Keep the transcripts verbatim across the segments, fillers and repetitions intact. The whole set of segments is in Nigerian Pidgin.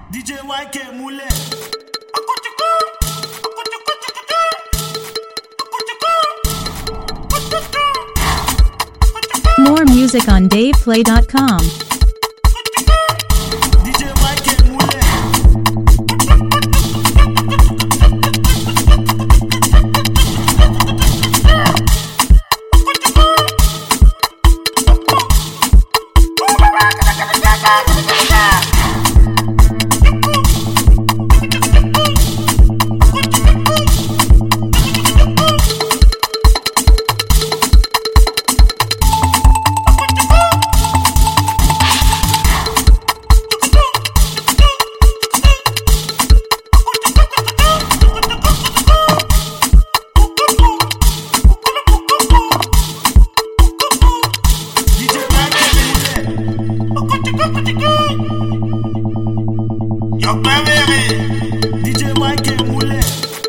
D J Y K Moulin. More music on dave play dot com. D J Y K Moulin. Yo baby, D J Y K Moulin.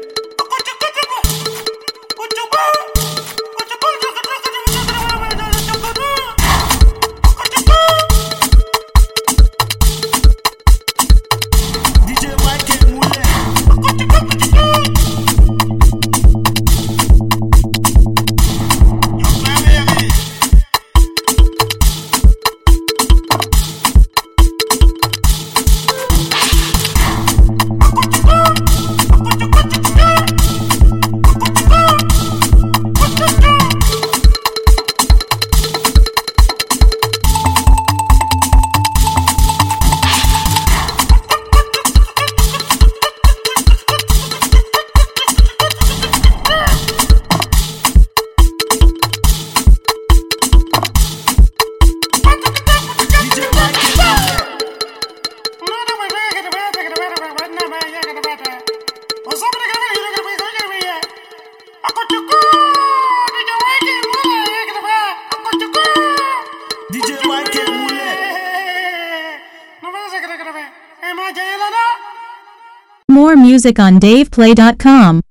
D J Y K Moulin. Yo baby. D J Y K Moulin. More music on dave play dot com.